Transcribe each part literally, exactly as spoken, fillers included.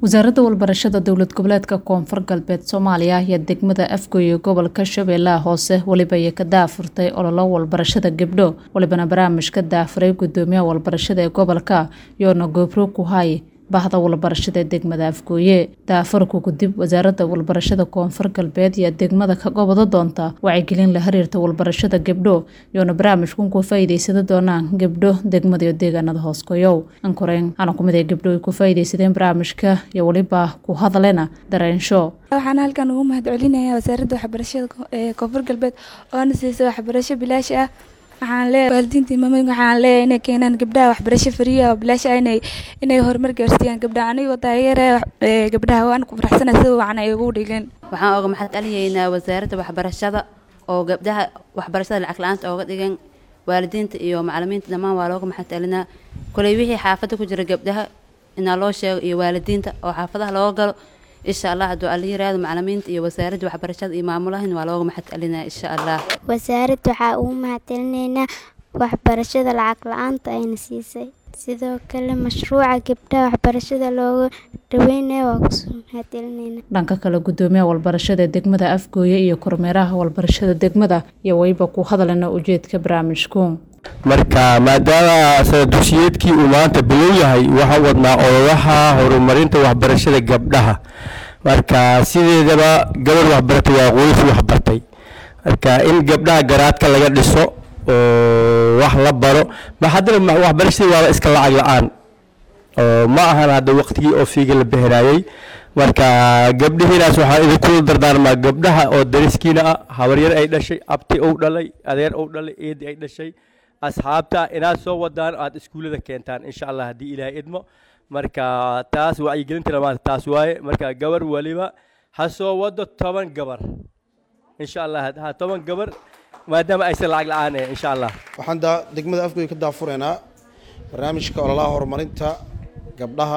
wasaaradda walbarashada dowlad goboleedka koonfur galbeed Soomaaliya ayaa degmada Afgoye gobolka Shabeellaha Hoose waliba ay ka daafurtay ololo walbarashada gabdho walibana barnaamijka daafuray gudoomiyaha walbarashada ee gobolka yoona gobro ku hay bahda walbarashada degmada Afgoye daafurku gudib wasaaradda walbarashada koonfur galbeed iyo degmada ka gobolada doonta wacyigelin la xiriirta walbarashada gabdho yoona barnaamijku ku faa'iideysada doonaan gabdho degmada iyo deegaanada hooskoyow ankoreen ana kumid ay gabdho ku faa'iideysadeen barnaamijka iyo waliba ku hadaleena dareensho waxaan halkan ugu mahadcelinayaa wasaaradda waxbarashada ee koonfur galbeed oo na siisay waxbarasho bilaash ah waxaan leeyahay waalidiinta maamulka waxaan leeyahay inay keenaan gabdhaha waxbarasho free ah bilaash ah inay inay horumar gaarsiiyaan gabdhaha aniga taageeraya gabdhaha waan ku faraxsanahay sida waxaan ay ugu dhigeen waxaan uga mahadcelinayaa wasaaradda waxbarashada oo gabdhaha waxbarashada lacag la'aanta uga dhigeen waalidiinta iyo macallimiinta dhammaan waa looga mahadcelinaa kulay wixii xaafadda ku jira gabdhaha in loo sheego iyo waalidiinta oo xaafadaha loo galo insha Allah haduu aliyiraado macallimiinta iyo wasaaradda waxbarashada iyo maamulahan waa looga mahadcelinaa insha Allah wasaaradda waxa uu mahadcelinaynaa waxbarashada lacag la'aanta ay siisay sidoo kale mashruuca gabdhaha waxbarashada looga dhaweynayo waa ku mahadcelinaynaa dhanka kale gudoomiyaha walbarashada degmada Afgoye iyo kormeeraha walbarashada degmada iyo wayba ku hadalana ujeedka barnaamijku marka maadaama sadusiyadkii uu maanta bilow yahay waxa wadnaa ololaha horumarinta waxbarashada gabdhaha marka sideedaba gabar waxbartay waa qoys waxbartay marka in gabdhaha garaadka laga dhiso oo wax la baro ma hadana waxbarashada waa iska lacag la'aan oo ma ahan hada waqtigii oo fiiga la beherayay marka gabdhihiinaas waxa idinku dardaarmaa gabdhaha oo dariskiina ah habaryar ay dhashay abti oo dhalay adeer oo dhalay eed ay dhashay asxaabta inaad soo wadaan aad iskuulada keentaan insha Allah hadii Ilaahay idmo marka taas wacyigelinta maanta taas waaye marka gabar waliba ha soo wado toban gabar insha Allah ha toban gabar maadaama ay lacag la'aan ah insha Allah waxaan degmada Afgoye ka daafureynaa barnaamijka ololaha horumarinta gabdhaha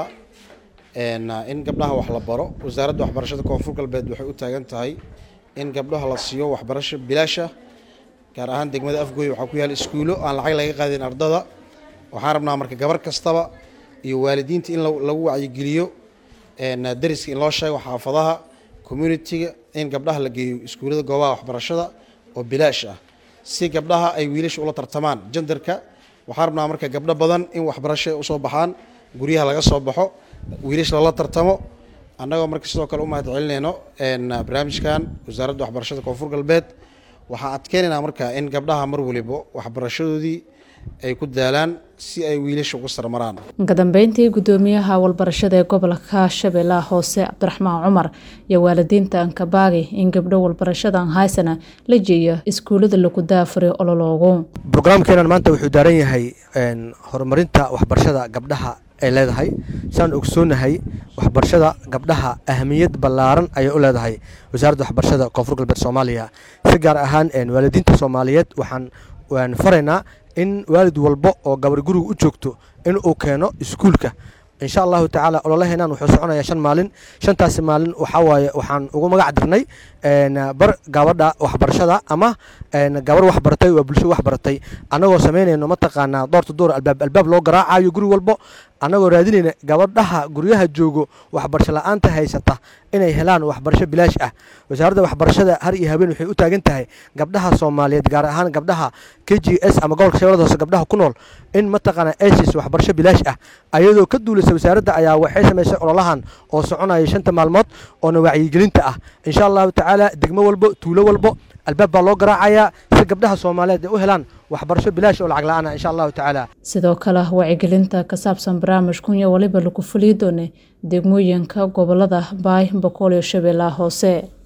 een in gabdhaha wax la baro wasaaradda waxbarashada koonfur galbeed waxay u taagan tahay in gabdhaha la siiyo waxbarasho bilaash ah gaar ahaan degmada Afgoye waxa ku yaal iskuulo aan lacag laga qaadin ardada waxaan rabnaa marka gabar kastaba iyo waalidiinta in lagu wacyigeliyo een dariska in loo sheego xaafadaha community-ga in gabdhaha la geeyo iskuulada goobaha waxbarashada oo bilaash ah si gabdhaha ay wiilasha ula tartamaan genderka waxaan rabnaa marka gabdho badan in waxbarasho u soo baxaan guriyaha laga soo baxo wiilasha la tartamo annagoo marka sidoo kale u mahadcelinayno een barnaamijkan wasaaradda waxbarashada koonfur galbeed waxaan adkeenaynaa marka in gabdhaha mar waliba waxbarashadoodii ay ku daalaan si ay wiilasha ugu sarmaraan ka dambeyntii gudoomiyaha walbarashada ee gobolka Shabeellaha Hoose Cabdiraxmaan Cumar iyo waalidiinta Ankabaagi in gabdho walbarashadan haysana la jeeyo iskuulada lagu daafuray ololoogo barnaamijkan maanta wuxuu daaran yahay een horumarinta waxbarashada gabdhaha ay leedahay saan ogsoonahay waxbarashada gabdhaha ahmiyad ballaaran ay u leedahay wasaaradda waxbarashada koonfur galbeed Soomaaliya si gaar ahaan een waalidiinta Soomaaliyeed waxaan waan faraynaa in waalid walba oo gabar guriga u joogto in uu keeno iskuulka insha Allah ta'ala ololaheena wuxuu soconayaa shan maalin shantaas maalin waxa waaye waxaan ugu magac dirnay een bar gabadha waxbarashada ama een gabar waxbartay oo bulsho waxbartay anagoo sameynayno ma taqaana doorta door albaab albaab loo garaacayo guri walba anagoo raadinayna gabadhaha guriyaha joogo waxbarasho la'aanta haysata inay helaan waxbarasho bilaash ah wasaaradda waxbarashada har iyo habeen waxay u taagan tahay gabdhaha Soomaaliyeed gaar ahaan gabdhaha K G S ama gobolka Shabeellaha Hoose gabdhaha ku nool in ma taqaana aysis waxbarasho bilaash ah ayadoo ka duulaysa wasaaradda ayaa waxay sameysay ololahan oo soconaya shanta maalmood oo wacyigelinta ah insha Allah ta'ala degmo walba tuulo walba albaab baa loo garaacayaa si gabdhaha Soomaaliyeed u helaan waxbarasho bilaash oo lacag la'aan ah insha Allah ta'ala sidoo kale wacyigelinta ka saabsan barnaamijkan iyo waliba lagu fuliyo doonay degmooyinka gobolada Baay Boqol iyo Shabeellaha Hoose.